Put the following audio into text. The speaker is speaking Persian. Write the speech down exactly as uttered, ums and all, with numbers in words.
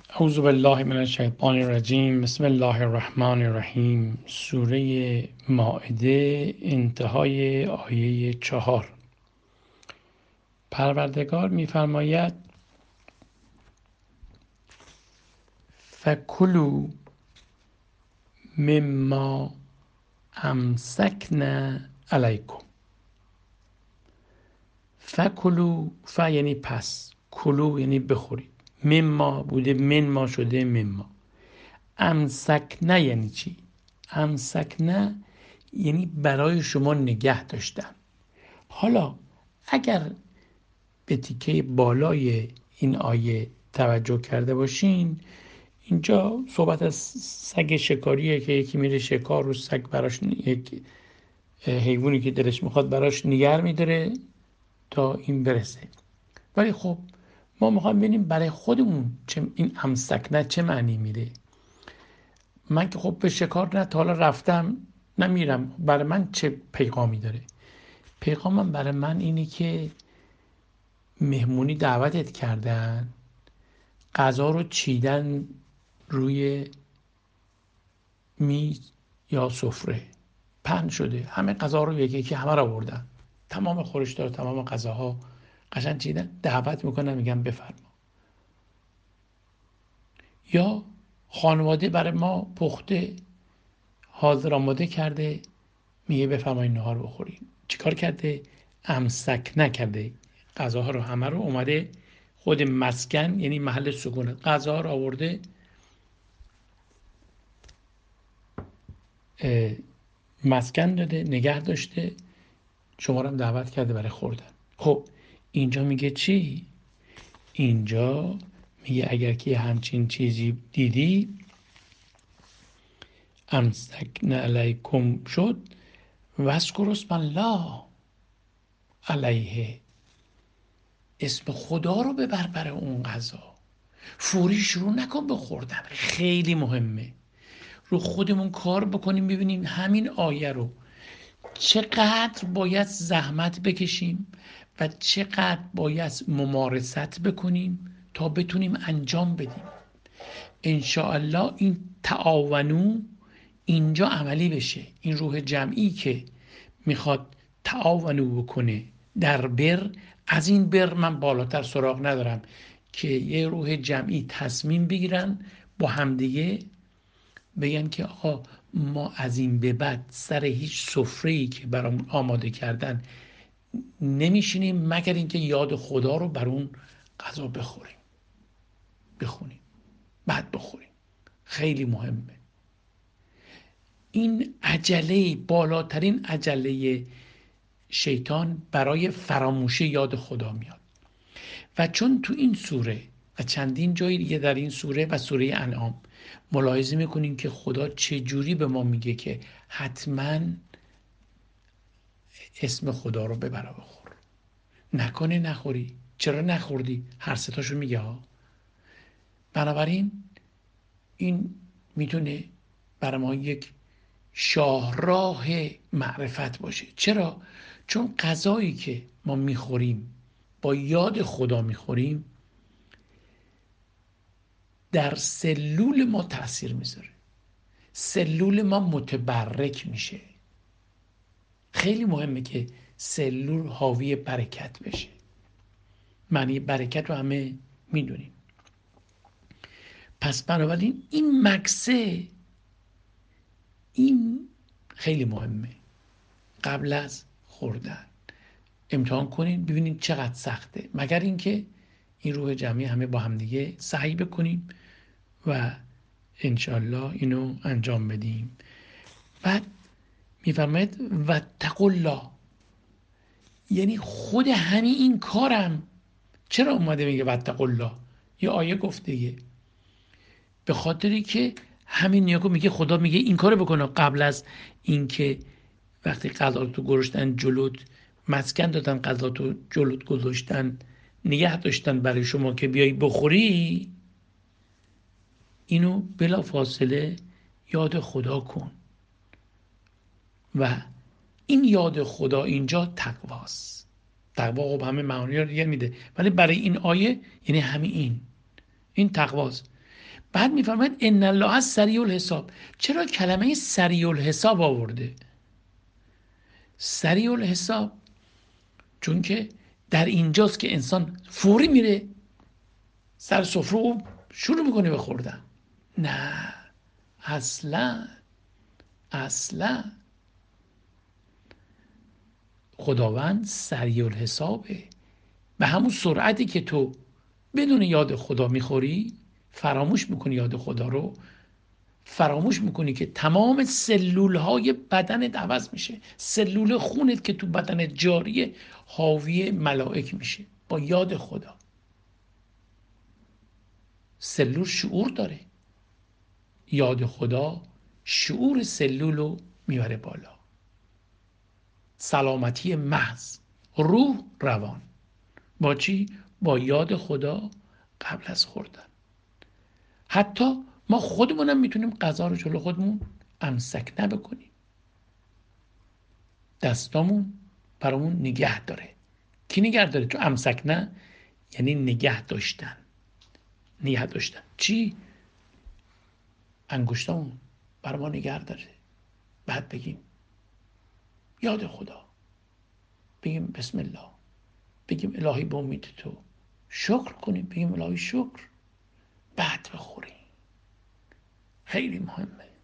اعوذ بالله من الشیطان الرجیم. بسم الله الرحمن الرحیم. سوره مائده، انتهای آیه چهار. پروردگار می‌فرماید فکلوا مما امسکنا علیکم. فکلوا، ف یعنی پس، کلو یعنی بخورید، مما بوده من ما شده مما. امسکنا یعنی چی؟ امسکنا یعنی برای شما نگه داشتن. حالا اگر به تیکه بالای این آیه توجه کرده باشین، اینجا صحبت از سگ شکاریه که یکی میره شکار رو، سگ براش یک حیوانی که دلش میخواد براش نگر میداره تا این برسه. ولی خب ما میخوایم ببینیم برای خودمون چه این امسکنا چه معنی میده. من که خب به شکار نه تا حالا رفتم نمیرم، برای من چه پیغامی داره؟ پیغامم برای من اینه که مهمونی دعوتت کردن، غذا رو چیدن روی میز یا سفره، پهن شده، همه غذا رو یکی یکی همه رو آوردن، تمام خورشتار، تمام غذاها قشنگ چیدن، دعوت میکنن میگن بفرما. یا خانواده برای ما پخته، حاضر آماده کرده، میگه بفرمایید نهار بخوریم. چیکار کرده؟ امسک نکرده، غذاها رو همه رو اومده خود مسکن یعنی محل سکونه، غذاها رو آورده مسکن داده، نگه داشته، شما رو هم دعوت کرده برای خوردن. خب اینجا میگه چی؟ اینجا میگه اگر که همچین چیزی دیدی، امسکن علیکم شد، واذکروا اسم الله علیه، اسم خدا رو ببر برای اون غذا. فوری شروع نکن به خوردن، خیلی مهمه رو خودمون کار بکنیم، ببینیم همین آیه رو چقدر باید زحمت بکشیم و چقدر باید ممارست بکنیم تا بتونیم انجام بدیم. انشاءالله این تعاونو اینجا عملی بشه. این روح جمعی که میخواد تعاونو بکنه در بر، از این بر من بالاتر سراغ ندارم که یه روح جمعی تصمیم بگیرن با همدیگه بگن که آقا ما از این به بعد سر هیچ سفره‌ای که برامون آماده کردن نمیشینیم مگر اینکه یاد خدا رو بر اون غذا بخوریم، بخونیم، بعد بخوریم. خیلی مهمه. این عجله، بالاترین عجله شیطان برای فراموشی یاد خدا میاد. و چون تو این سوره و چندین جای دیگه در این سوره و سوره انعام ملاحظه میکنیم که خدا چه جوری به ما میگه که حتما اسم خدا رو ببر و بخور. نکنه نخوری. چرا نخوردی؟ هر ستاشو میگه ها. بنابراین این میتونه برای ما یک شاهراه معرفت باشه. چرا؟ چون غذایی که ما میخوریم با یاد خدا میخوریم، در سلول ما تأثیر میذاره، سلول ما متبرک میشه. خیلی مهمه که سلول حاوی برکت بشه. معنی برکت رو همه میدونیم. پس بنابراین این مکسه، این خیلی مهمه. قبل از خوردن امتحان کنین ببینین چقدر سخته، مگر اینکه این روح جمعی همه با هم دیگه سعی بکنیم و انشالله اینو انجام بدیم. بعد میفرماید و اتقوا الله، یعنی خود همین این کارم. چرا اومده میگه و اتقوا الله؟ یه آیه گفت دیگه، به خاطری که همین نیاکو میگه خدا میگه این کارو بکنه قبل از اینکه وقتی غذاتو گذاشتن جلوت، مسکن دادن غذاتو جلوت گذاشتن، نگه داشتن برای شما که بیای بخوری، اینو بلا فاصله یاد خدا کن. و این یاد خدا اینجا تقواست. تقوا خب همه معانی رو دیگه میده، ولی برای این آیه یعنی همین این این تقواست. بعد میفرماید ان الله سریع الحساب. چرا کلمه سریع الحساب آورده؟ سریع الحساب چون که در اینجاست که انسان فوری میره سر سفره و شروع میکنه به خوردن. نه، اصلا اصلا خداوند سریع الحسابه. به همون سرعتی که تو بدون یاد خدا میخوری، فراموش میکنی یاد خدا رو، فراموش میکنی که تمام سلول های بدنت عوض میشه. سلول خونت که تو بدنت جاریه حاوی ملائک میشه با یاد خدا. سلول شعور داره، یاد خدا شعور سلول رو میبره بالا. سلامتی محض روح روان با چی؟ با یاد خدا قبل از خوردن. حتی ما خودمونم میتونیم غذا رو جلو خودمون امسک نبکنیم. دستامون برامون نگه داره. کی نگه داره؟ چون امسک نه یعنی نگه داشتن. نگه داشتن چی؟ انگشتامون برای ما نگه داره. بعد بگیم یاد خدا، بگیم بسم الله، بگیم الهی به امید تو، شکر کنیم، بگیم الهی شکر، بعد بخوریم. خیلی مهمه.